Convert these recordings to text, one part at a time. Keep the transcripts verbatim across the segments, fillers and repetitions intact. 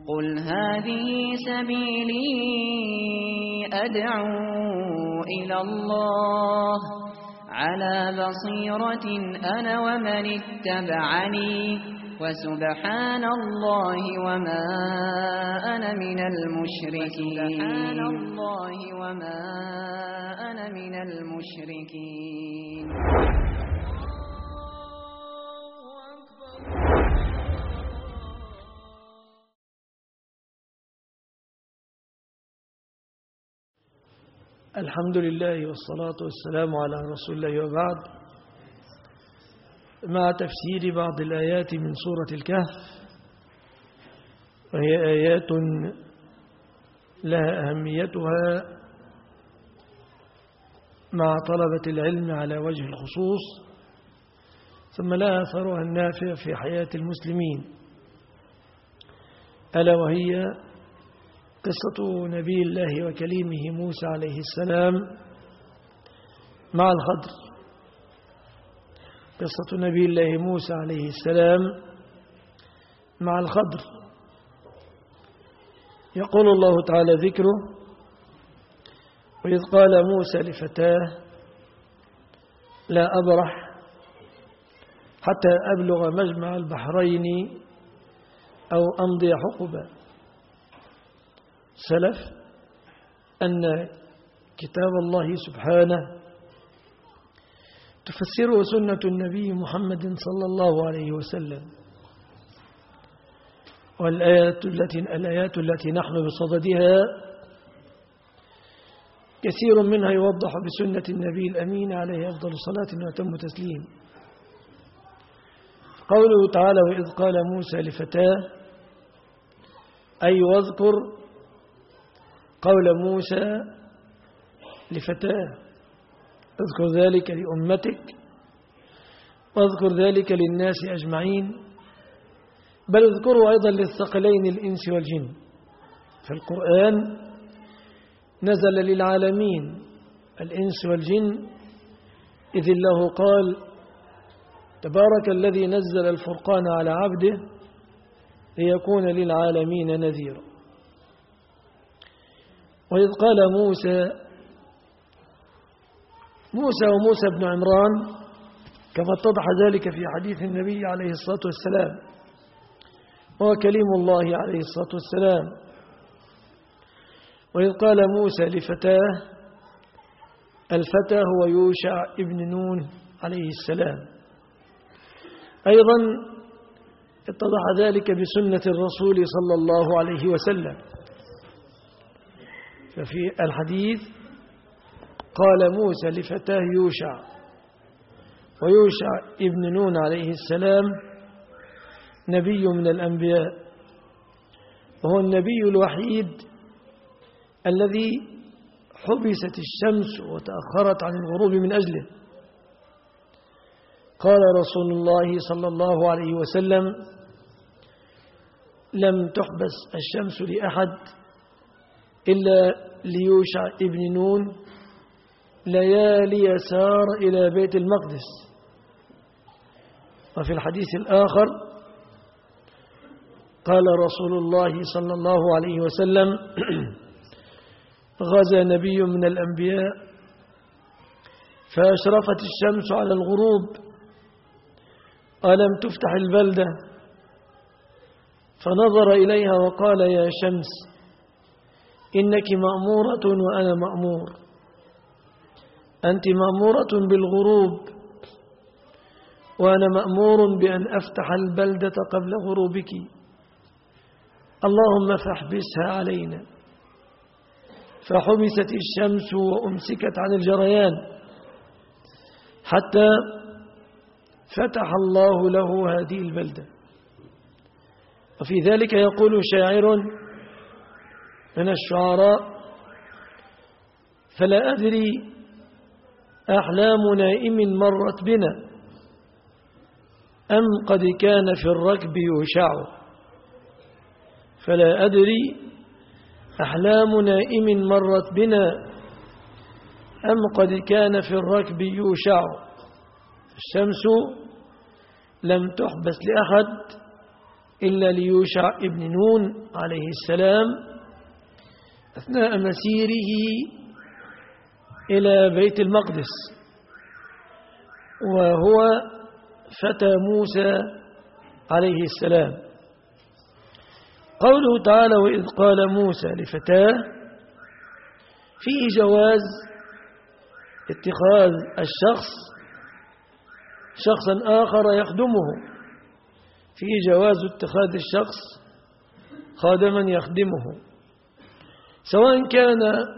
قل هذه سبيلي أدعو إلى الله على بصيرة أنا ومن اتبعني وسبحان الله وما أنا من المشركين سبحان الله وما أنا من المشركين. الحمد لله والصلاة والسلام على رسول الله وبعد، مع تفسير بعض الآيات من سورة الكهف، وهي آيات لها أهميتها مع طلبة العلم على وجه الخصوص، ثم لها أثرها النافع في حياة المسلمين، ألا وهي قصة نبي الله وكليمه موسى عليه السلام مع الخضر. قصة نبي الله موسى عليه السلام مع الخضر. يقول الله تعالى ذكره: وإذ قال موسى لفتاه لا أبرح حتى أبلغ مجمع البحرين أو أمضي حقبا. سلف أن كتاب الله سبحانه تفسره سنة النبي محمد صلى الله عليه وسلم، والآيات التي الآيات التي نحن بصددها كثير منها يوضح بسنة النبي الأمين عليه أفضل صلاة وأتم تسليم. قوله تعالى: وإذ قال موسى لفتاه، أي واذكر قول موسى لفتاه، اذكر ذلك لأمتك واذكر ذلك للناس أجمعين، بل اذكروا أيضا للثقلين الإنس والجن. فالقرآن نزل للعالمين الإنس والجن، إذ الله قال: تبارك الذي نزل الفرقان على عبده ليكون للعالمين نذيرا. وإذ قال موسى موسى وموسى بن عمران، كما اتضح ذلك في حديث النبي عليه الصلاة والسلام، هو كليم الله عليه الصلاة والسلام. وإذ قال موسى لفتاه، الفتى هو يوشع ابن نون عليه السلام. أيضا اتضح ذلك بسنة الرسول صلى الله عليه وسلم، ففي الحديث قال موسى لفتاه يوشع، ويوشع ابن نون عليه السلام نبي من الأنبياء، وهو النبي الوحيد الذي حبست الشمس وتأخرت عن الغروب من أجله. قال رسول الله صلى الله عليه وسلم: لم تحبس الشمس لأحد إلا ليوشع ابن نون ليالي سار إلى بيت المقدس. وفي الحديث الآخر قال رسول الله صلى الله عليه وسلم: غزا نبي من الأنبياء فأشرفت الشمس على الغروب، ألم تفتح البلدة؟ فنظر إليها وقال: يا شمس إنك مأمورة وأنا مأمور، أنت مأمورة بالغروب وأنا مأمور بأن أفتح البلدة قبل غروبك، اللهم فاحبسها علينا. فحبست الشمس وأمسكت عن الجريان حتى فتح الله له هذه البلدة. وفي ذلك يقول شاعر من الشعراء: فلا أدري أحلام نائم مرت بنا أم قد كان في الركب يوشع. فلا أدري أحلام نائم مرت بنا أم قد كان في الركب يوشع. الشمس لم تحبس لأحد إلا ليوشع ابن نون عليه السلام أثناء مسيره إلى بيت المقدس، وهو فتى موسى عليه السلام. قوله تعالى وإذ قال موسى لفتاه فيه جواز اتخاذ الشخص شخصا آخر يخدمه، فيه جواز اتخاذ الشخص خادما يخدمه، سواء كان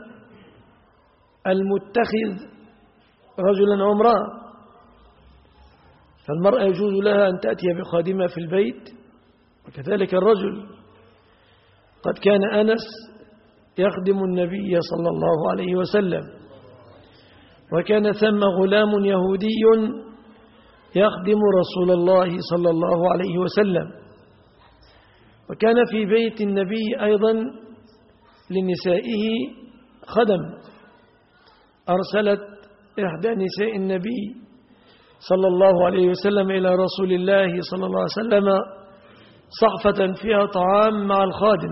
المتخذ رجلا أو امرأة. فالمرأة يجوز لها أن تأتي بخادمة في البيت، وكذلك الرجل. قد كان أنس يخدم النبي صلى الله عليه وسلم، وكان ثم غلام يهودي يخدم رسول الله صلى الله عليه وسلم، وكان في بيت النبي أيضا لنسائه خدم. أرسلت إحدى نساء النبي صلى الله عليه وسلم إلى رسول الله صلى الله عليه وسلم صحفة فيها طعام مع الخادم.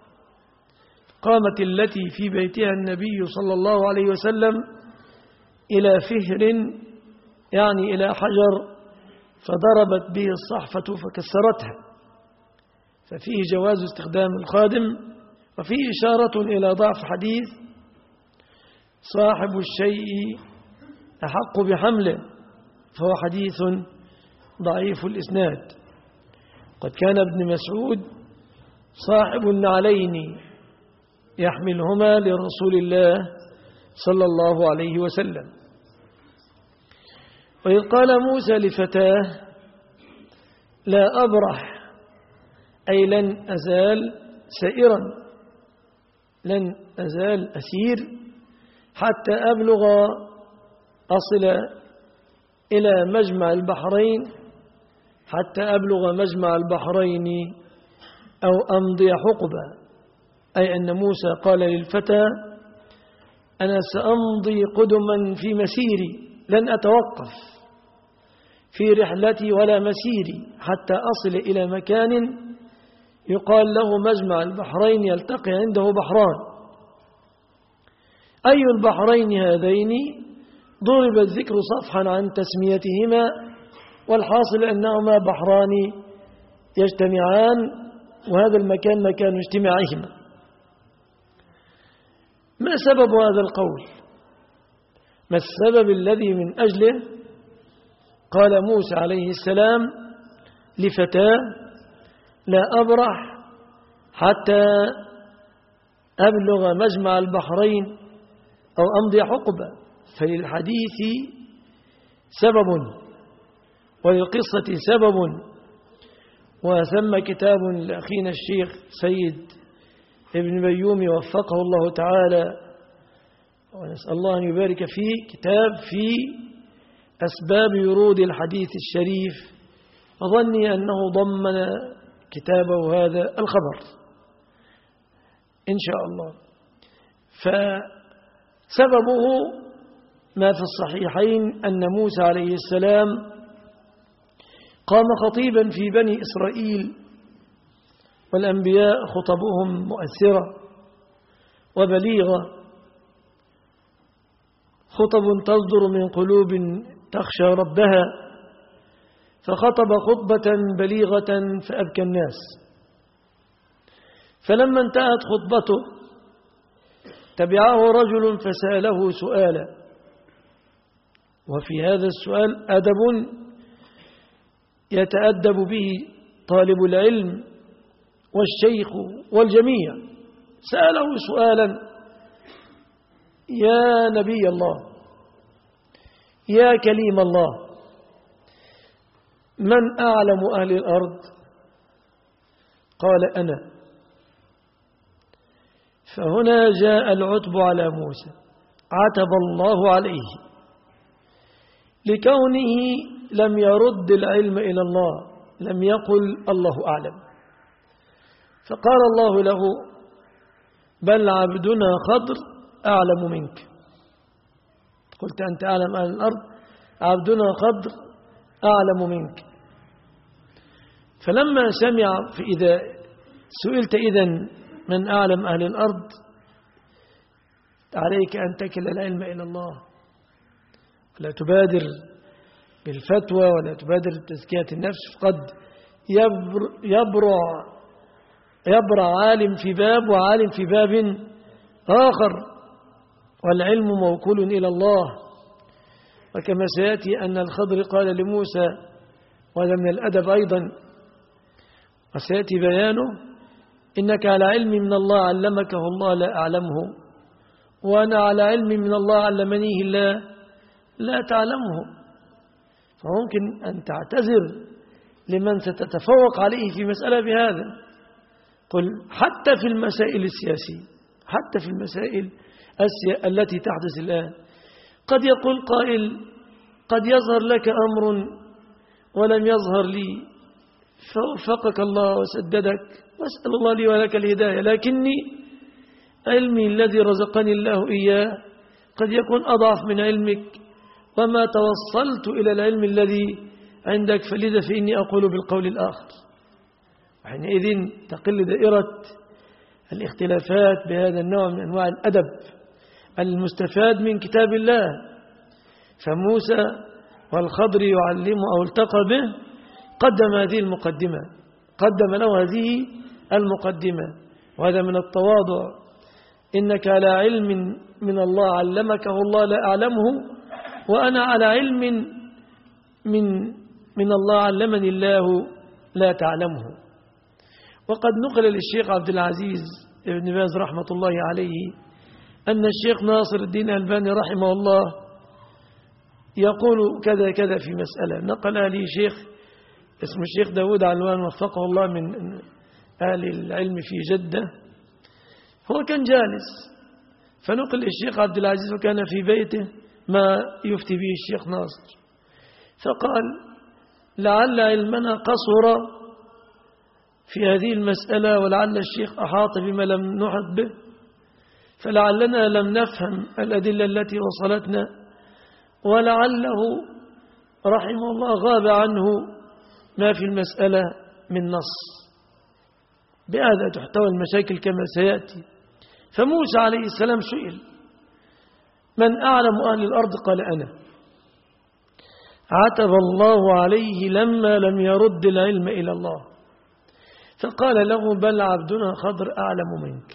قامت التي في بيتها النبي صلى الله عليه وسلم إلى فهر، يعني إلى حجر، فضربت به الصحفة فكسرتها. ففيه جواز استخدام الخادم، وفيه إشارة إلى ضعف حديث صاحب الشيء أحق بحمله، فهو حديث ضعيف الإسناد. قد كان ابن مسعود صاحب النعلين يحملهما لرسول الله صلى الله عليه وسلم. وإذ قال موسى لفتاه لا أبرح، أي لن أزال سائرا، لن أزال أسير حتى أبلغ أصل إلى مجمع البحرين، حتى أبلغ مجمع البحرين أو أمضي حقبة. أي أن موسى قال للفتى أنا سأمضي قدما في مسيري، لن أتوقف في رحلتي ولا مسيري حتى أصل إلى مكان يقال له مجمع البحرين، يلتقي عنده بحران. أي البحرين هذين؟ ضرب الذكر صفحا عن تسميتهما، والحاصل أنهما بحران يجتمعان، وهذا المكان مكان اجتماعهما. ما سبب هذا القول؟ ما السبب الذي من أجله قال موسى عليه السلام لفتاه لا أبرح حتى أبلغ مجمع البحرين أو أمضي حقبة؟ فللحديث سبب وللقصة سبب، وثم كتاب لأخينا الشيخ سيد ابن بيومي وفقه الله تعالى، ونسأل الله أن يبارك فيه، كتاب في أسباب ورود الحديث الشريف، وظني أنه ضمن كتابه هذا الخبر إن شاء الله. فسببه ما في الصحيحين أن موسى عليه السلام قام خطيبا في بني إسرائيل، والأنبياء خطبهم مؤثرة وبليغة، خطب تصدر من قلوب تخشى ربها، فخطب خطبة بليغة فأبكى الناس. فلما انتهت خطبته تبعه رجل فسأله سؤالا، وفي هذا السؤال أدب يتأدب به طالب العلم والشيخ والجميع. سأله سؤالا: يا نبي الله، يا كليم الله، من أعلم أهل الأرض؟ قال: أنا. فهنا جاء العتب على موسى، عتب الله عليه لكونه لم يرد العلم إلى الله، لم يقل الله أعلم. فقال الله له: بل عبدنا خضر أعلم منك. قلت أنت أعلم أهل الأرض، عبدنا خضر أعلم منك. فلما سمع إذا سئلت إذن من أعلم أهل الأرض عليك أن تكل العلم إلى الله، ولا تبادر بالفتوى ولا تبادر تزكية النفس، فقد يبرع يبرع عالم في باب وعالم في باب آخر، والعلم موكول إلى الله. وكما سيأتي أن الخضر قال لموسى، وهذا من الأدب أيضا وسيأتي بيانه: إنك على علم من الله علمكه الله لا أعلمه، وأنا على علم من الله علمنيه الله لا تعلمه. فممكن أن تعتذر لمن ستتفوق عليه في مسألة بهذا. قل حتى في المسائل السياسية، حتى في المسائل التي تحدث الآن، قد يقول قائل: قد يظهر لك أمر ولم يظهر لي، فوفقك الله وسددك، واسأل الله لي ولك الهداية، لكني علمي الذي رزقني الله إياه قد يكون أضعف من علمك، وما توصلت إلى العلم الذي عندك، فلذا فإني أقول بالقول الآخر. وحينئذ تقل دائرة الاختلافات بهذا النوع من أنواع الأدب المستفاد من كتاب الله. فموسى والخضر يعلمه أو التقى به، قدم هذه المقدمة، قدم له هذه المقدمة، وهذا من التواضع. إنك على علم من الله علمكه الله لا أعلمه، وأنا على علم من من الله علمني الله لا تعلمه. وقد نقل للشيخ عبد العزيز ابن باز رحمة الله عليه أن الشيخ ناصر الدين الألباني رحمه الله يقول كذا كذا في مسألة، نقلها لي شيخ اسمه الشيخ داود علوان وفقه الله من أهل العلم في جدة. هو كان جالس فنقل الشيخ عبد العزيز وكان في بيته ما يفتي به الشيخ ناصر، فقال: لعل علمنا قصر في هذه المسألة، ولعل الشيخ أحاط بما لم نحط به، فلعلنا لم نفهم الأدلة التي وصلتنا، ولعله رحمه الله غاب عنه ما في المسألة من نص. بهذا تحتوى المشاكل كما سيأتي. فموسى عليه السلام سئل: من أعلم أهل الأرض؟ قال: أنا. عتب الله عليه لما لم يرد العلم إلى الله، فقال له: بل عبدنا خضر أعلم منك.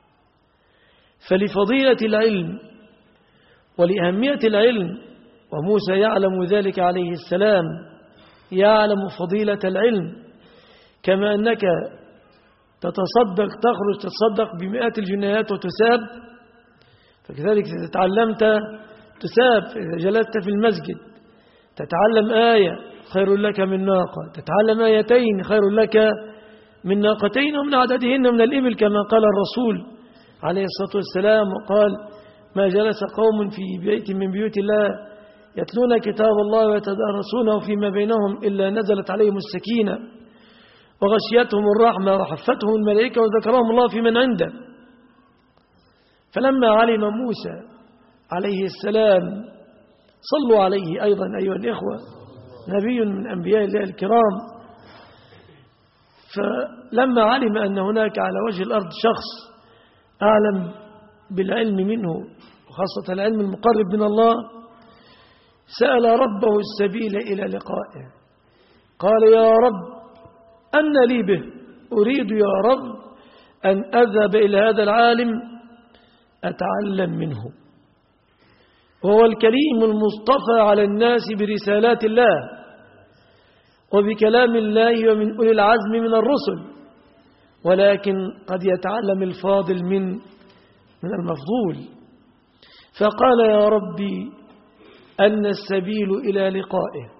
فلفضيلة العلم ولأهمية العلم، وموسى يعلم ذلك عليه السلام، يعلم فضيلة العلم، كما أنك تتصدق تخرج تتصدق بمئات الجنيهات وتساب، فكذلك إذا تعلمت تساب. إذا جلست في المسجد تتعلم آية خير لك من ناقة، تتعلم آيتين خير لك من ناقتين ومن عددهن من الإبل، كما قال الرسول عليه الصلاة والسلام. وقال: ما جلس قوم في بيت من بيوت الله يتلون كتاب الله ويتدارسونه فيما بينهم إلا نزلت عليهم السكينة وغشيتهم الرحمة وحفتهم الملائكة وذكرهم الله في من عنده. فلما علم موسى عليه السلام، صلوا عليه أيضا أيها الإخوة، نبي من أنبياء الله الكرام، فلما علم أن هناك على وجه الأرض شخص أعلم بالعلم منه، وخاصة العلم المقرب من الله، سأل ربه السبيل إلى لقائه. قال: يا رب أن لي به؟ أريد يا رب أن أذهب إلى هذا العالم أتعلم منه، وهو الكريم المصطفى على الناس برسالات الله وبكلام الله ومن أولي العزم من الرسل، ولكن قد يتعلم الفاضل من من المفضول. فقال: يا ربي أن السبيل إلى لقائه،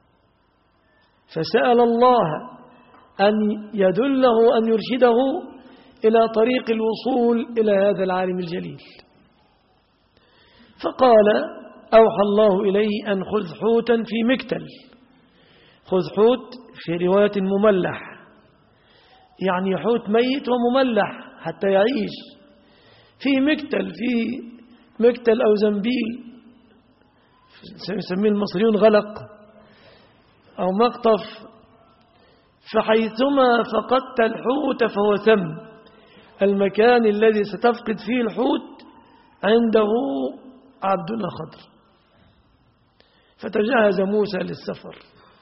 فسأل الله أن يدله أن يرشده إلى طريق الوصول إلى هذا العالم الجليل. فقال: أوحى الله إليه أن خذ حوتا في مكتل. خذ حوت في رواية مملح، يعني حوت ميت ومملح حتى يعيش، في مكتل، في مكتل أو زنبيل سيسميه المصريون غلق أو مقطف، فحيثما فقدت الحوت فهو ثم. المكان الذي ستفقد فيه الحوت عنده عبد خضر. فتجهز موسى للسفر،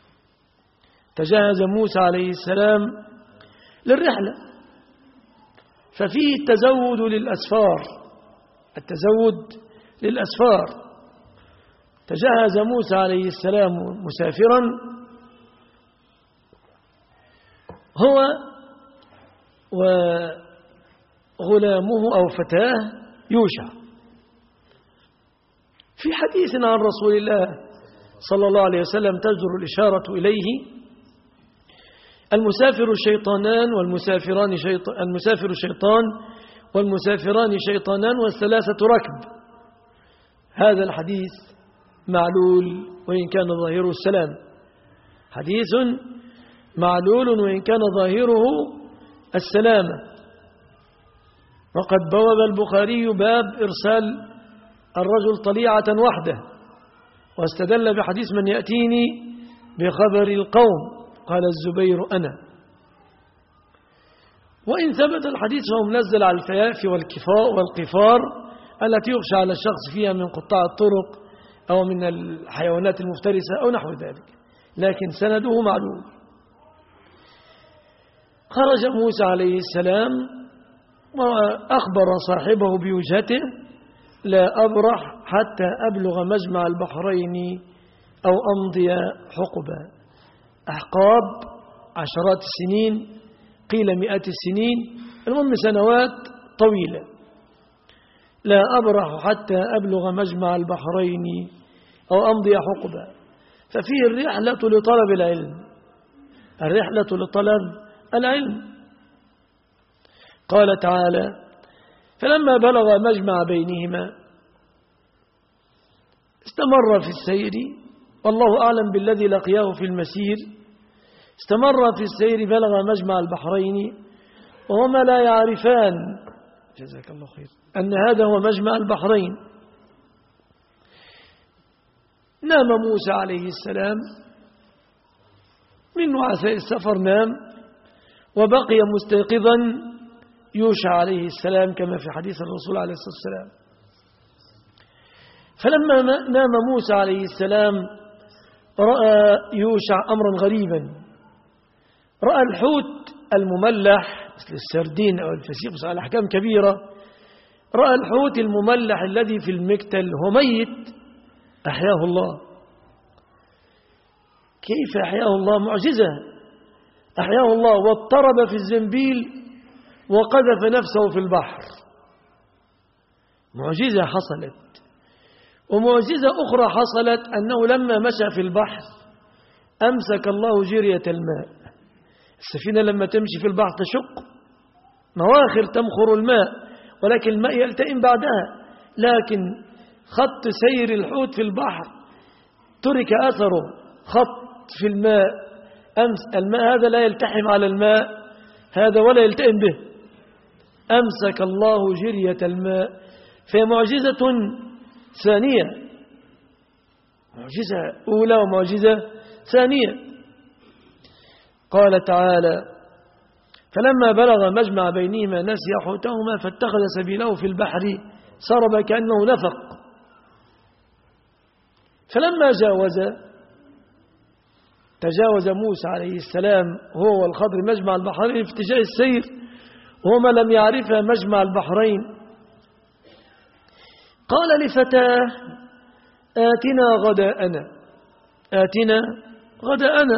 تجهز موسى عليه السلام للرحلة. ففيه التزود للأسفار، التزود للأسفار. تجهز موسى عليه السلام مسافرا هو وغلامه أو فتاه يوشع. في حديث عن رسول الله صلى الله عليه وسلم تجدر الإشارة إليه: المسافر شيطانان والمسافران شيطان المسافر شيطان والمسافران شيطانان والثلاثة ركب. هذا الحديث معلول وإن كان ظاهره السلام، حديث معلول وإن كان ظاهره السلامة. وقد بوب البخاري باب إرسال الرجل طليعة وحده، واستدل بحديث من يأتيني بخبر القوم، قال الزبير أنا. وإن ثبت الحديث فهو منزل على الفيافي والقفار التي يخشى على الشخص فيها من قطاع الطرق أو من الحيوانات المفترسة أو نحو ذلك، لكن سنده معلوم. خرج موسى عليه السلام وأخبر صاحبه بوجهته: لا أبرح حتى أبلغ مجمع البحرين أو أمضي حقبا. أحقاب عشرات السنين، قيل مئات السنين، المهم سنوات طويلة. لا أبرح حتى أبلغ مجمع البحرين أو أمضي حقبا. ففيه الرحلة لطلب العلم، الرحلة لطلب العلم. قال تعالى: فلما بلغ مجمع بينهما استمر في السير، والله أعلم بالذي لقياه في المسير. استمر في السير بلغ مجمع البحرين وهما لا يعرفان، جزاك الله خير، أن هذا هو مجمع البحرين. نام موسى عليه السلام من وعثاء السفر، نام، وبقي مستيقظا يوشع عليه السلام كما في حديث الرسول عليه الصلاة والسلام. فلما نام موسى عليه السلام رأى يوشع أمرا غريبا. رأى الحوت المملح مثل السردين أو الفسيخ، بس على أحكام كبيرة. رأى الحوت المملح الذي في المكتل هو ميت، أحياه الله. كيف أحياه الله؟ معجزة. أحياه الله واضطرب في الزنبيل وقذف نفسه في البحر. معجزة حصلت. ومعجزة أخرى حصلت أنه لما مشى في البحر أمسك الله جرية الماء. السفينة لما تمشي في البحر تشق، مواخر تمخر الماء، ولكن الماء يلتئم بعدها. لكن خط سير الحوت في البحر ترك أثره، خط في الماء. أمس الماء هذا لا يلتحم على الماء هذا ولا يلتئم به. أمسك الله جرية الماء. فهي معجزة ثانية، معجزة أولى ومعجزة ثانية. قال تعالى: فلما بلغ مجمع بينهما نسي حوتهما فاتخذ سبيله في البحر سرب كأنه نفق. فلما جاوز تجاوز موسى عليه السلام هو والخضر مجمع البحرين في اتجاه السير، وهما لم يعرفا مجمع البحرين. قال لفتاه: آتنا غداءنا، آتنا غداءنا.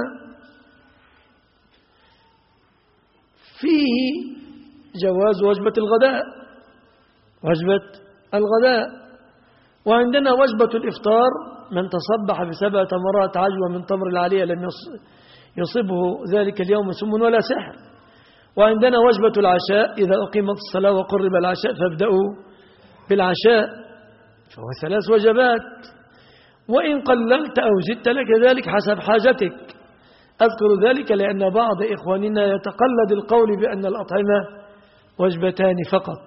فيه جواز وجبة الغداء، وجبة الغداء. وعندنا وجبة الإفطار: من تصبح بسبع تمرات عجوة من تمر العالية لم يصبه ذلك اليوم سم ولا سحر. وعندنا وجبة العشاء: إذا أقيمت الصلاة وقرب العشاء فابدأوا بالعشاء. فهو ثلاث وجبات، وإن قللت أو زدت لك ذلك حسب حاجتك. أذكر ذلك لأن بعض إخواننا يتقلد القول بأن الأطعمة وجبتان فقط.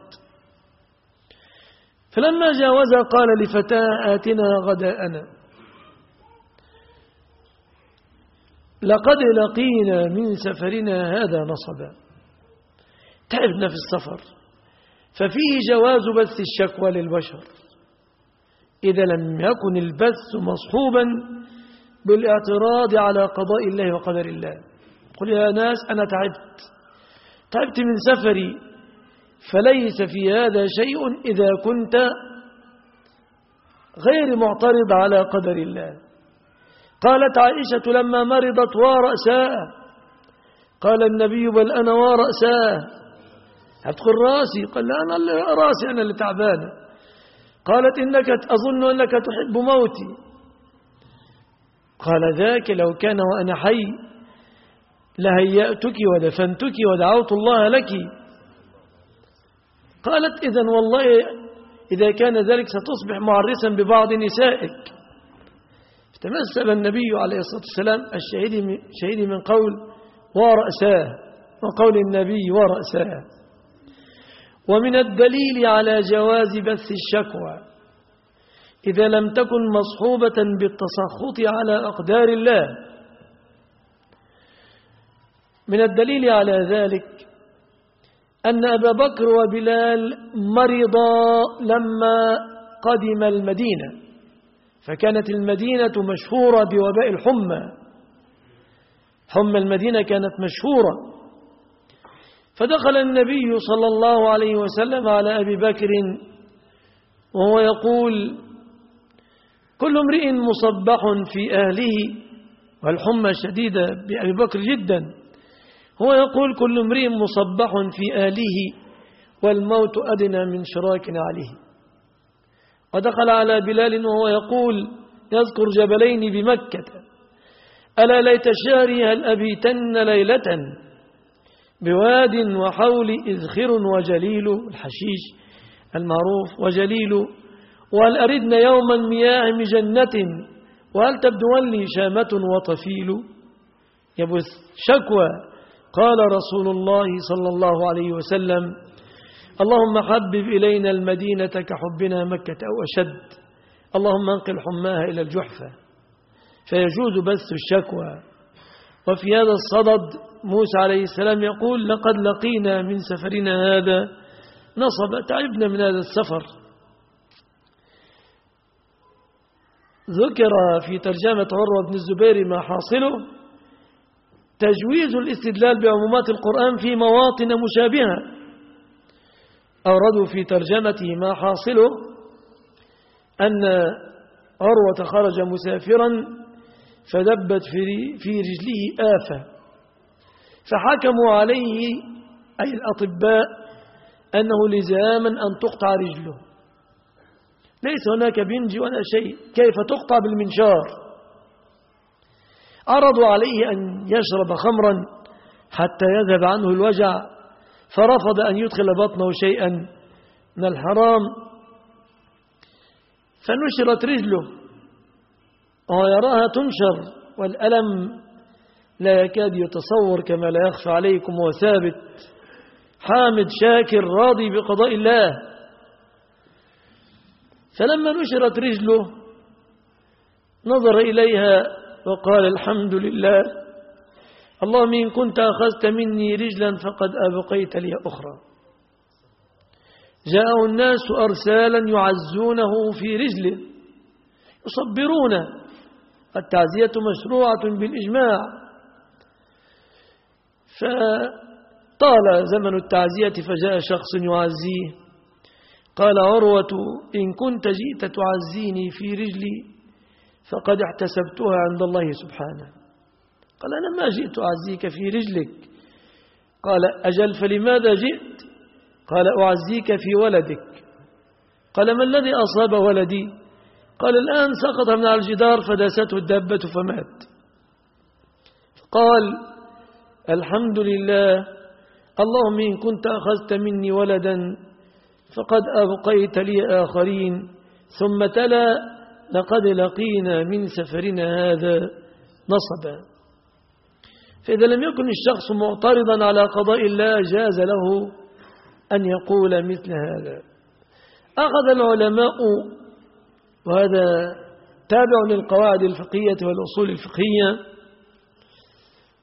فلما جاوز قال لفتاه: آتنا غداءنا. لقد لقينا من سفرنا هذا نصبا، تعبنا في السفر. ففيه جواز بث الشكوى للبشر إذا لم يكن البث مصحوبا بالاعتراض على قضاء الله وقدر الله. قل يا ناس أنا تعبت تعبت من سفري، فليس في هذا شيء إذا كنت غير معترض على قدر الله. قالت عائشة لما مرضت ورأسها، قال النبي بل أنا ورأسها، هتدخل راسي؟ قال لا أنا اللي راسي، أنا اللي تعبانة. قالت إنك أظن أنك تحب موتي. قال ذاك لو كان وأنا حي لهيأتك ودفنتك ودعوت الله لك. قالت إذن والله إذا كان ذلك ستصبح معرسا ببعض نسائك. تمثل النبي عليه الصلاة والسلام الشهيد من قول ورأساه وقول النبي ورأساه. ومن الدليل على جواز بث الشكوى إذا لم تكن مصحوبة بالتسخط على أقدار الله. من الدليل على ذلك أن أبا بكر وبلال مرضا لما قدم المدينة، فكانت المدينة مشهورة بوباء الحمى، حمى المدينة كانت مشهورة. فدخل النبي صلى الله عليه وسلم على أبي بكر وهو يقول كل امرئ مصبح في أهله، والحمى شديدة بأبي بكر جدا، هو يقول كل امرئ مصبح في أهله والموت أدنى من شراك عليه. ودخل على بلال وهو يقول يذكر جبلين بمكة ألا ليت شعري هل أبيتن ليلة بواد وحول إذخر وجليل، الحشيش المعروف وجليل، وهل أردنا يوما مياه مجنة وهل تبدون لي شامة وطفيل. يبث شكوى. قال رسول الله صلى الله عليه وسلم اللهم حبب إلينا المدينة كحبنا مكة أو أشد، اللهم انقل حماها إلى الجحفة. فيجوز بث الشكوى. وفي هذا الصدد موسى عليه السلام يقول لقد لقينا من سفرنا هذا نصب، تعبنا من هذا السفر. ذكر في ترجمة عروة بن الزبير ما حاصله تجويز الاستدلال بعمومات القرآن في مواطن مشابهة. أوردوا في ترجمته ما حاصله أن عروة خرج مسافرا فدبت في رجله آفة، فحكموا عليه أي الأطباء أنه لزاما أن تقطع رجله، ليس هناك بنج ولا شيء، كيف تقطع بالمنشار. عرضوا عليه أن يشرب خمرا حتى يذهب عنه الوجع، فرفض أن يدخل بطنه شيئا من الحرام، فنشرت رجله وهو يراها تنشر والألم لا يكاد يتصور كما لا يخفى عليكم، وثابت حامد شاكر راضي بقضاء الله. فلما نشرت رجله نظر إليها وقال الحمد لله، اللهم إن كنت أخذت مني رجلا فقد أبقيت لي أخرى. جاءه الناس أرسالا يعزونه في رجله يصبرونه، التعزية مشروعة بالإجماع. فطال زمن التعزية فجاء شخص يعزيه، قال عروة إن كنت جئت تعزيني في رجلي فقد احتسبتها عند الله سبحانه. قال أنا ما جئت أعزيك في رجلك. قال أجل فلماذا جئت؟ قال أعزيك في ولدك. قال ما الذي أصاب ولدي؟ قال الآن سقط من على الجدار فداسته الدابة فمات. قال الحمد لله، اللهم إن كنت أخذت مني ولدا فقد أبقيت لي آخرين. ثم تلا لقد لقينا من سفرنا هذا نصبا. فإذا لم يكن الشخص معترضا على قضاء الله جاز له أن يقول مثل هذا. أخذ العلماء، وهذا تابع للقواعد الفقهية والأصول الفقهية،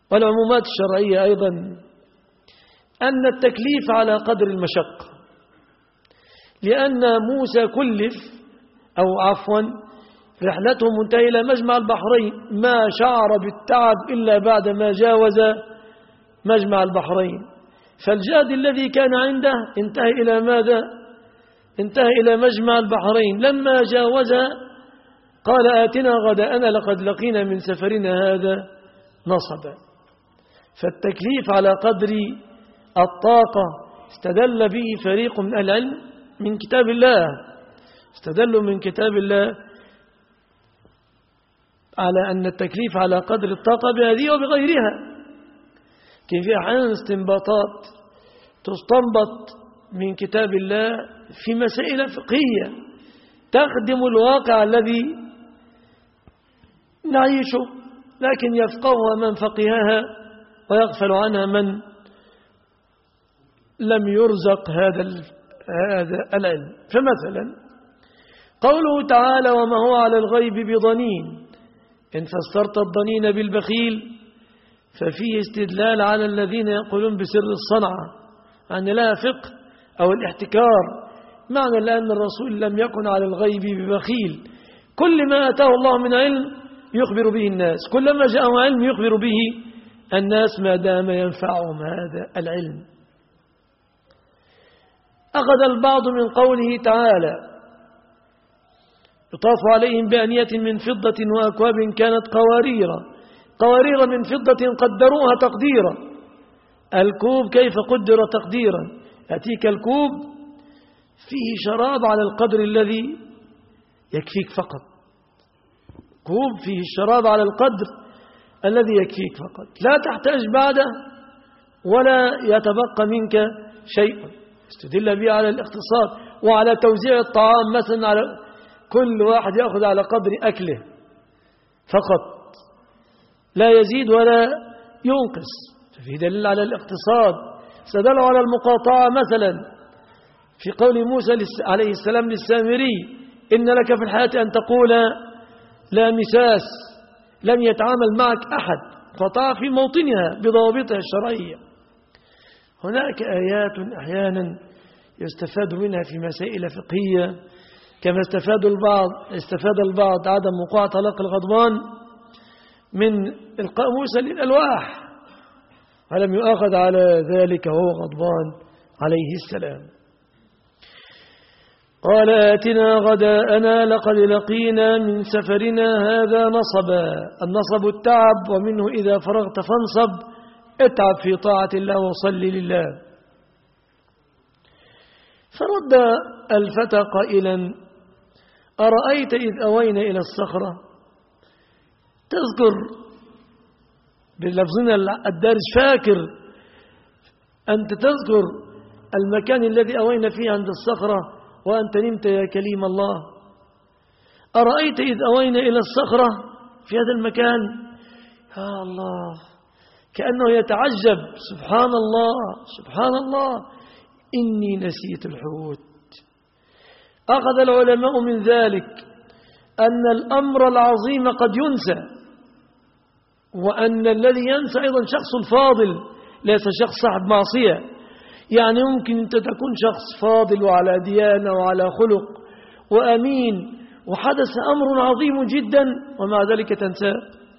والعمومات الشرعية أيضا أن التكليف على قدر المشقة، لأن موسى كلف أو عفوا رحلته منتهية إلى مجمع البحرين، ما شعر بالتعب إلا بعد ما جاوز مجمع البحرين، فالجهد الذي كان عنده انتهى إلى ماذا؟ انتهى إلى مجمع البحرين. لما جاوزها قال آتنا غداءنا لقد لقينا من سفرنا هذا نصبا. فالتكليف على قدر الطاقة استدل به فريق من العلم من كتاب الله، استدلوا من كتاب الله على أن التكليف على قدر الطاقة بهذه وبغيرها. كيف أحيانا استنباطات تستنبط من كتاب الله في مسائل فقهية تخدم الواقع الذي نعيشه، لكن يفقهها من فقهها ويغفل عنها من لم يرزق هذا هذا العلم. فمثلا قوله تعالى وما هو على الغيب بضنين، إن فسرت الضنين بالبخيل ففيه استدلال على الذين يقولون بسر الصنعة أن لا فقه أو الاحتكار، معنى لأن الرسول لم يكن على الغيب ببخيل، كل ما أتاه الله من علم يخبر به الناس، كلما جاءهم علم يخبر به الناس ما دام ينفعهم هذا العلم. أخذ البعض من قوله تعالى يطاف عليهم بأنية من فضة وأكواب كانت قواريرا، قوارير من فضة قدروها تقديرا. الكوب كيف قدر تقديرا؟ أتيك الكوب فيه شراب على القدر الذي يكفيك فقط، كوب فيه الشراب على القدر الذي يكفيك فقط، لا تحتاج بعده ولا يتبقى منك شيء. استدل به على الاقتصاد وعلى توزيع الطعام، مثلا على كل واحد يأخذ على قدر أكله فقط، لا يزيد ولا ينقص، ففي دليل على الاقتصاد. استدلوا على المقاطعة مثلا في قول موسى عليه السلام للسامري إن لك في الحياة أن تقول لا مساس، لم يتعامل معك أحد، قطع في موطنها بضوابطها الشرعية. هناك آيات أحيانا يستفاد منها في مسائل فقهية، كما استفاد البعض استفاد البعض عدم وقوع طلاق الغضبان من إلقاء موسى للألواح، ولم يؤاخذ على ذلك وهو غضبان عليه السلام. قال آتنا غداءنا لقد لقينا من سفرنا هذا نصبا. النصب التعب، ومنه إذا فرغت فانصب، اتعب في طاعة الله وصل لله. فرد الفتى قائلا أرأيت إذ أوينا إلى الصخرة، تذكر بلفظنا الدارج، فاكر أنت تذكر المكان الذي أوينا فيه عند الصخرة وأنت نمت يا كليم الله. أرأيت إذ أوينا إلى الصخرة في هذا المكان، يا الله، كأنه يتعجب، سبحان الله سبحان الله إني نسيت الحوت. أخذ العلماء من ذلك أن الأمر العظيم قد ينسى، وأن الذي ينسى أيضا شخص فاضل ليس شخص صاحب معصية. يعني ممكن أنت تكون شخص فاضل وعلى ديانة وعلى خلق وأمين، وحدث أمر عظيم جدا ومع ذلك تنساه،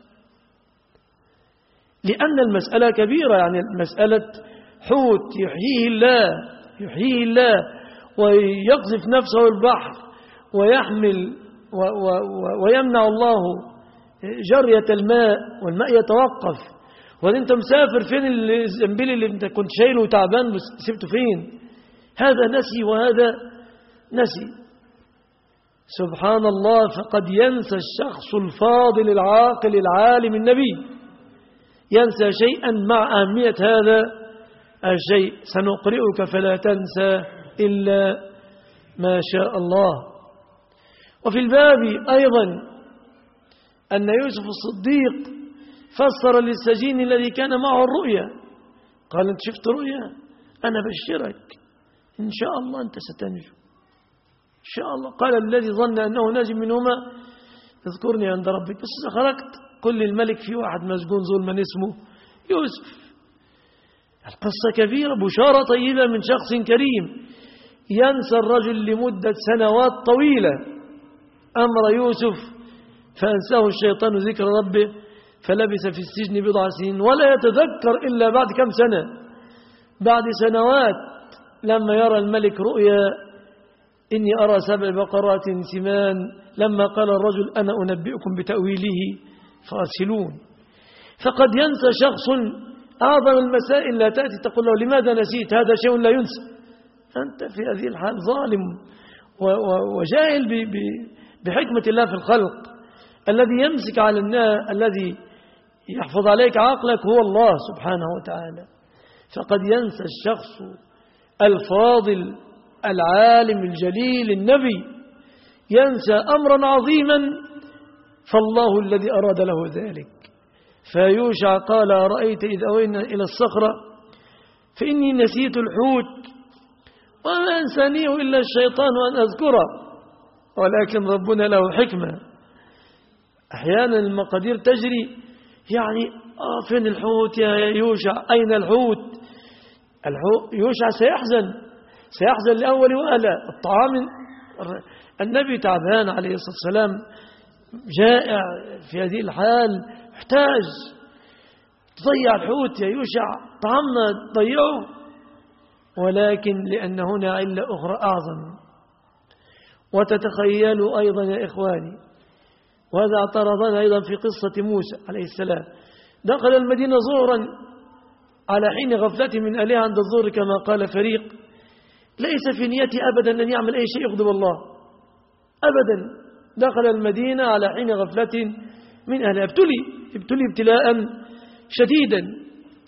لأن المسألة كبيرة. يعني مسألة حوت يحييه الله يحييه الله ويقذف نفسه البحر ويحمل و و و ويمنع الله جرية الماء والماء يتوقف، وانت مسافر فين الزنبيل اللي انت كنت شايله تعبان بس سبته فين؟ هذا نسي وهذا نسي. سبحان الله، فقد ينسى الشخص الفاضل العاقل العالم النبي، ينسى شيئا مع أهمية هذا الشيء. سنقرئك فلا تنسى إلا ما شاء الله. وفي الباب أيضا أن يوسف الصديق فسر للسجين الذي كان معه الرؤيا، قال أنت شفت رؤيا، أنا بشرك إن شاء الله أنت ستنجو إن شاء الله. قال الذي ظن أنه ناج منهما اذكرني عند ربك، بس إذا خرجت قل للملك في واحد مسجون ظلما اسمه يوسف. القصة كبيرة، بشارة طيبة من شخص كريم. ينسى الرجل لمدة سنوات طويلة أمر يوسف فأنساه الشيطان ذكر ربه فلبث في السجن بضع سنين، ولا يتذكر إلا بعد كم سنة، بعد سنوات لما يرى الملك رؤيا إني أرى سبع بقرات سمان، لما قال الرجل أنا أنبئكم بتأويله فأرسلون. فقد ينسى شخص أعظم المسائل، لا تأتي تقول له لماذا نسيت، هذا شيء لا ينسى. أنت في هذه الحال ظالم وجاهل بحكمة الله في الخلق. الذي يمسك على الناس، الذي يحفظ عليك عقلك هو الله سبحانه وتعالى. فقد ينسى الشخص الفاضل العالم الجليل النبي ينسى أمرا عظيما فالله الذي أراد له ذلك. فيوشع قال رأيت إذ أوينا إلى الصخرة فإني نسيت الحوت وما أنسانيه إلا الشيطان أن أذكره، ولكن ربنا له حكمة. أحيانا المقادير تجري، يعني آه فين الحوت يا يوشع، أين الحوت؟ الحوت يوشع سيحزن سيحزن لأول وألا الطعام. النبي تعبان عليه الصلاة والسلام، جائع في هذه الحال، محتاج. تضيع الحوت يا يوشع، طعامنا تضيعه. ولكن لأن هنا علة أخرى أعظم. وتتخيلوا أيضا يا إخواني، وهذا اعترضنا أيضا في قصة موسى عليه السلام، دخل المدينة ظهرا على حين غفلته من أهلها عند الظهر كما قال فريق، ليس في نيته أبدا أن يعمل أي شيء يغضب الله أبدا. دخل المدينة على حين غفلة من أهلها، ابتلي ابتلي ابتلاء شديدا.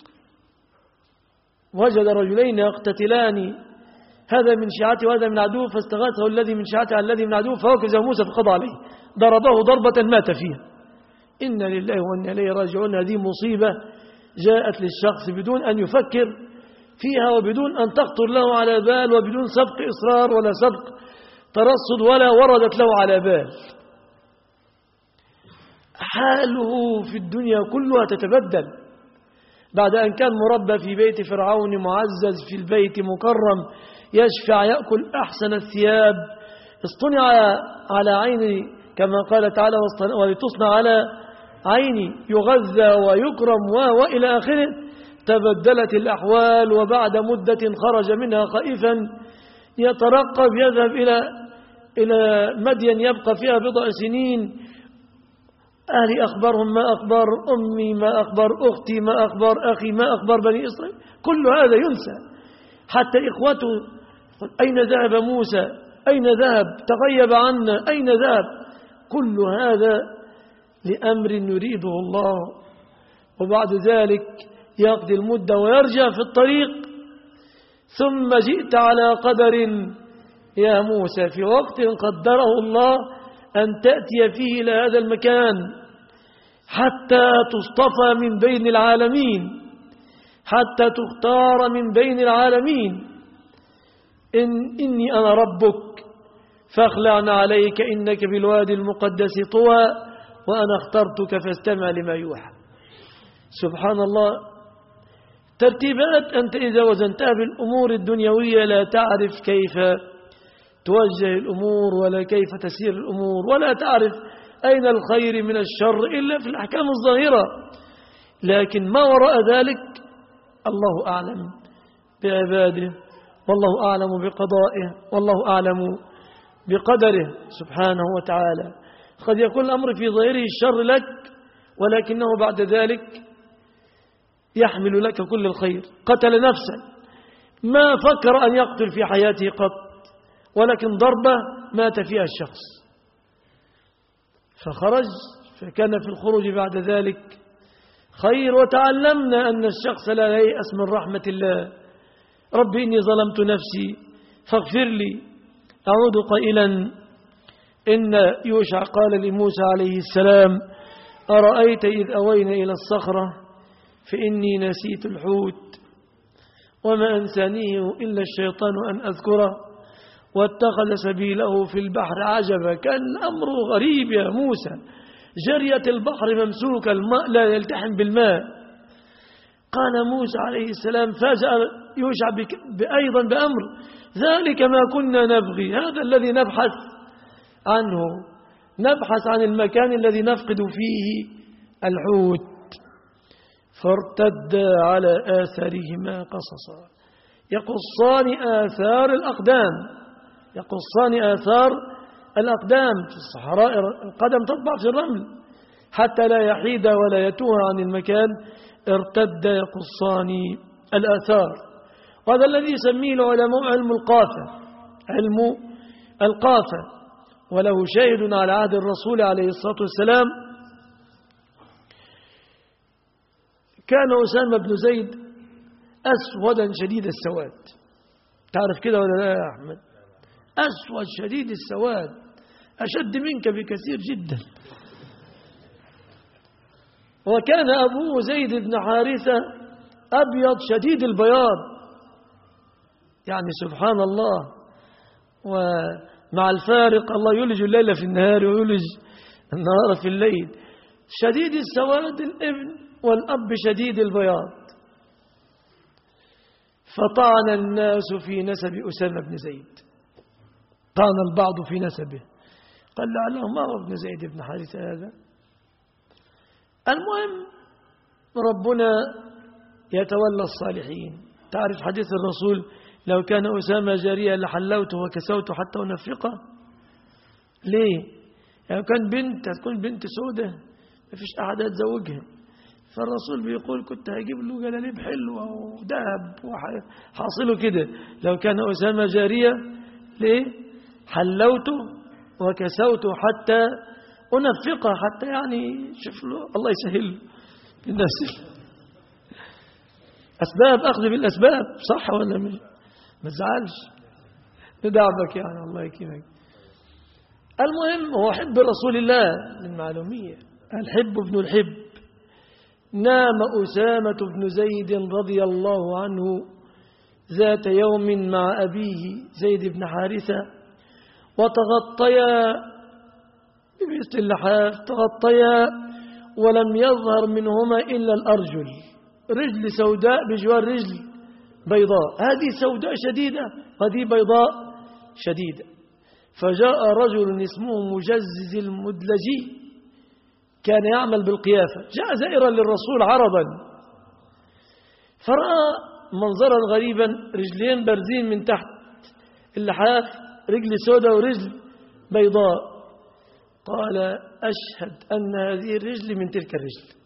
وجد رجلين يقتتلان، هذا من شيعته وهذا من عدوه، فاستغاثه الذي من شيعته على الذي من عدوه فوكزه موسى فقضى عليه، ضربه ضربة مات فيها. إنا لله وإنا إليه راجعون. هذه مصيبة جاءت للشخص بدون أن يفكر فيها وبدون أن تخطر له على بال وبدون سبق إصرار ولا سبق ترصد ولا وردت له على بال. حاله في الدنيا كلها تتبدل بعد أن كان مربى في بيت فرعون، معزز في البيت، مكرم، يشفع، يأكل أحسن الثياب، اصطنع على عيني كما قال تعالى ولتصنع على عيني، يغذى ويكرم وإلى آخره. تبدلت الأحوال، وبعد مدة خرج منها خائفا يترقب، يذهب إلى إلى مدين يبقى فيها بضع سنين. أهلي أخبرهم ما أخبر أمي، ما أخبر أختي، ما أخبر أخي، ما أخبر بني إسرائيل، كل هذا ينسى. حتى إخوته أين ذهب موسى، أين ذهب، تغيب عنا، أين ذهب؟ كل هذا لأمر يريده الله. وبعد ذلك يقضي المدة ويرجع في الطريق. ثم جئت على قدر يا موسى، في وقت قدره الله أن تأتي فيه إلى هذا المكان حتى تصطفى من بين العالمين، حتى تختار من بين العالمين. إن إني أنا ربك فاخلعنا عليك إنك بالوادي المقدس طوى وأنا اخترتك فاستمع لما يوحى. سبحان الله، ترتيبات أنت إذا وزنتها بالأمور الدنيوية لا تعرف كيف توجه الأمور ولا كيف تسير الأمور، ولا تعرف أين الخير من الشر إلا في الأحكام الظاهرة. لكن ما وراء ذلك الله أعلم بعباده، والله أعلم بقضائه، والله أعلم بقدره سبحانه وتعالى. قد يكون الأمر في ظاهره الشر لك، ولكنه بعد ذلك يحمل لك كل الخير. قتل نفسا ما فكر أن يقتل في حياته قط، ولكن ضربة مات فيها الشخص، فخرج، فكان في الخروج بعد ذلك خير. وتعلمنا أن الشخص لا ييأس من رحمة الله. ربي إني ظلمت نفسي فاغفر لي. أعود قائلا إن يوشع قال لموسى عليه السلام أرأيت إذ أوينا إلى الصخرة فإني نسيت الحوت وما أنسانيه إلا الشيطان أن أذكره واتخذ سبيله في البحر عجبا. كان الأمر غريب يا موسى، جرية البحر ممسوكة، الماء لا يلتحم بالماء، قال موسى عليه السلام فاجأ يوشع أيضا بأمر ذلك ما كنا نبغي، هذا الذي نبحث عنه، نبحث عن المكان الذي نفقد فيه الحوت. فارتد على آثارهما قصصا، يقصان آثار الأقدام، يقصان آثار الأقدام في الصحراء، القدم تطبع في الرمل حتى لا يحيد ولا يتوه عن المكان. ارتد يقصان الآثار، وهذا الذي يسميه العلماء علم القافة، علم القافة، وله شاهد على عهد الرسول عليه الصلاة والسلام. كان أسامة بن زيد أسودا شديد السواد، تعرف كده ولا لا يا أحمد؟ أسود شديد السواد، أشد منك بكثير جدا. وكان أبوه زيد بن حارثة أبيض شديد البياض، يعني سبحان الله. ومع الفارق الله يولج الليل في النهار ويولج النهار في الليل. شديد السواد الابن والأب شديد البياض. فطعن الناس في نسب أسامة بن زيد، طعن البعض في نسبه، قال لعله ما هو ابن زيد بن حارثة هذا. المهم ربنا يتولى الصالحين. تعرف حديث الرسول لو كان أسامة جارية لحلوته وكسوته حتى أنفقه. ليه؟ لو كان بنت هتكون بنت سودة ما فيش أحد يتزوجها، فالرسول بيقول كنت هجيب له جلاليب حلوة وذهب وحاصله كده. لو كان أسامة جارية ليه؟ حلوته وكسوته حتى أنفقه، حتى يعني شوف له الله يسهل للناس. أسباب، أخذ بالأسباب، صح ولا مش؟ ما تزعلش ندعبك يعني الله يكرمك. المهم هو حب رسول الله للمعلومية، الحب ابن الحب. نام أسامة بن زيد رضي الله عنه ذات يوم مع أبيه زيد بن حارثة، وتغطيا بمثل اللحاف، تغطيا ولم يظهر منهما إلا الأرجل، رجل سوداء بجوار رجل بيضاء، هذه سوداء شديدة هذه بيضاء شديدة. فجاء رجل اسمه مجزز المدلجي كان يعمل بالقيافة، جاء زائرا للرسول عرضا، فرأى منظرا غريبا، رجلين بارزين من تحت اللحاف، رجل سوداء ورجل بيضاء. قال أشهد أن هذه الرجل من تلك الرجل.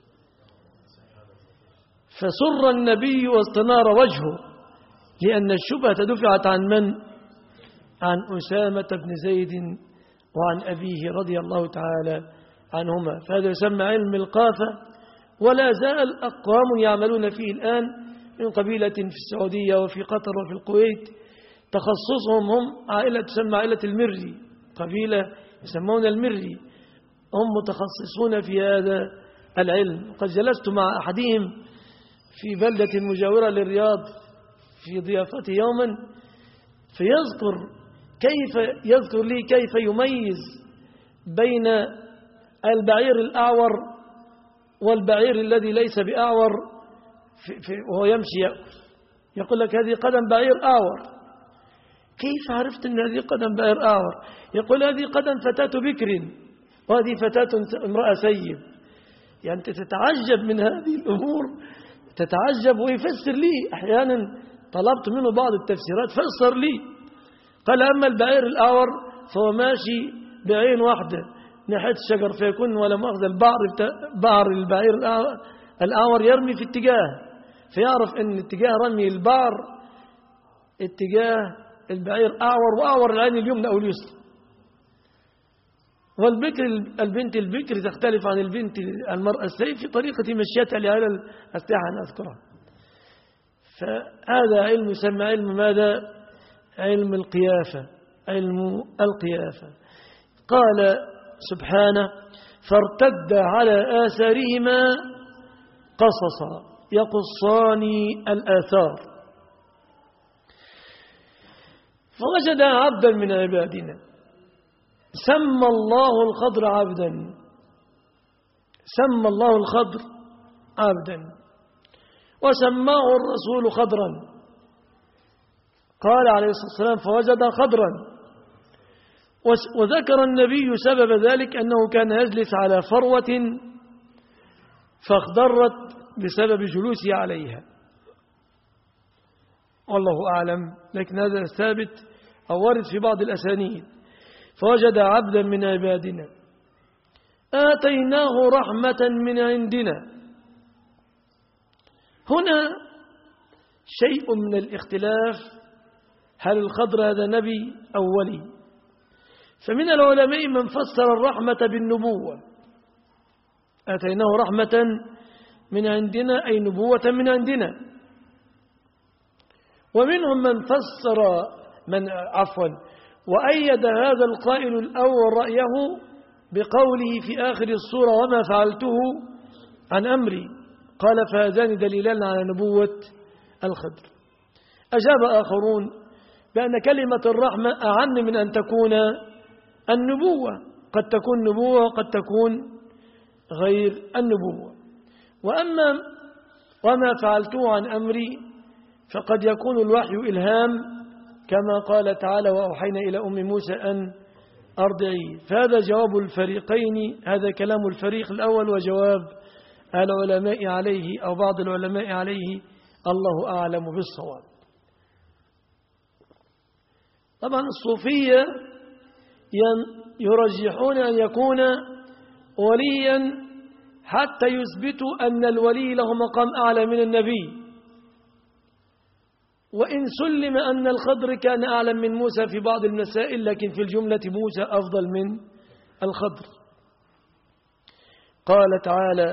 فسر النبي واستنار وجهه، لأن الشبهة دفعت عن من؟ عن أسامة بن زيد وعن أبيه رضي الله تعالى عنهما. فهذا يسمى علم القافة، ولا زال أقوام يعملون فيه الآن من قبيلة في السعودية وفي قطر وفي الكويت، تخصصهم هم عائلة تسمى عائلة المري، قبيلة يسمون المري، هم متخصصون في هذا العلم. قد جلست مع أحدهم في بلدة مجاورة للرياض في ضيافته يوما، فيذكر كيف يذكر لي كيف يميز بين البعير الأعور والبعير الذي ليس بأعور في في وهو يمشي يأكل. يقول لك هذه قدم بعير أعور. كيف عرفت أن هذه قدم بعير أعور؟ يقول هذه قدم فتاة بكر وهذه فتاة امرأة سيب. يعني أنت تتعجب من هذه الأمور، تتعجب. ويفسر لي أحيانا، طلبت منه بعض التفسيرات فسر لي. قال أما البعير الأعور فهو ماشي بعين واحدة ناحية الشجر، فيكون ولا مؤاخذة البعر بعر البعير الأعور يرمي في اتجاه، فيعرف أن اتجاه رمي البعر اتجاه البعير أعور، وأعور العين اليمنى أو اليسرى. والبكر البنت البكر تختلف عن البنت المرأة السيب في طريقة مشيتها لهذا الأسلحة أن أذكرها. فهذا علم يسمى علم ماذا؟ علم القيافة، علم القيافة. قال سبحانه فارتد على آثارهما قصصا يقصان الآثار. فوجد عبدا من عبادنا سمى الله الخضر عبدا، سمى الله الخضر عبدا، وسماه الرسول خضرا، قال عليه الصلاة والسلام فوجد خضرا. وذكر النبي سبب ذلك أنه كان يجلس على فروة فاخضرت بسبب جلوسه عليها، والله أعلم، لكن هذا ثابت أو وارد في بعض الأسانيد. فوجد عبدا من عبادنا آتيناه رحمة من عندنا. هنا شيء من الاختلاف، هل الخضر هذا نبي أو ولي؟ فمن العلماء من فسر الرحمة بالنبوة، آتيناه رحمة من عندنا أي نبوة من عندنا. ومنهم من فسر من عفوا وأيد هذا القائل الأول رأيه بقوله في آخر السورة وما فعلته عن أمري، قال فهذان دليلان على نبوة الخضر. أجاب آخرون بأن كلمة الرحمة أعم من أن تكون النبوة، قد تكون نبوة وقد تكون غير النبوة. وأما وما فعلته عن أمري فقد يكون الوحي إلهام، كما قال تعالى وأوحينا إلى أم موسى أن أرضعيه. فهذا جواب الفريقين، هذا كلام الفريق الأول وجواب العلماء عليه أو بعض العلماء عليه، الله أعلم بالصواب. طبعا الصوفية يرجحون أن يكون وليا حتى يثبتوا أن الولي له مقام أعلى من النبي، وإن سلم أن الخضر كان أعلم من موسى في بعض المسائل، لكن في الجملة موسى أفضل من الخضر. قال تعالى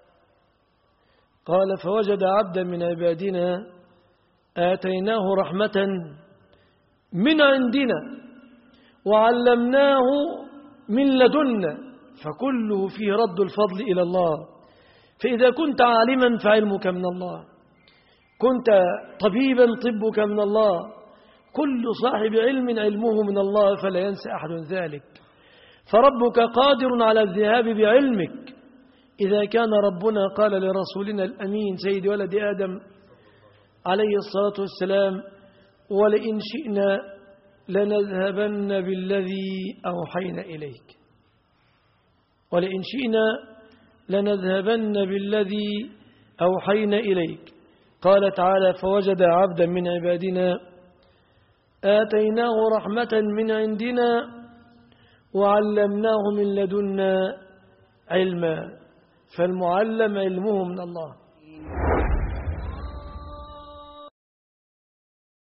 قال فوجد عبدا من عبادنا آتيناه رحمة من عندنا وعلمناه من لدنا، فكله فيه رد الفضل إلى الله. فإذا كنت عالما فعلمك من الله، كنت طبيبا طبك من الله، كل صاحب علم علمه من الله، فلا ينسى أحد ذلك. فربك قادر على الذهاب بعلمك. إذا كان ربنا قال لرسولنا الأمين سيد ولد آدم عليه الصلاة والسلام ولئن شئنا لنذهبن بالذي أوحينا إليك، ولئن شئنا لنذهبن بالذي أوحينا إليك. قال تعالى فوجد عبدا من عبادنا آتيناه رحمة من عندنا وعلمناه من لدنا علما، فالمعلم علمه من الله.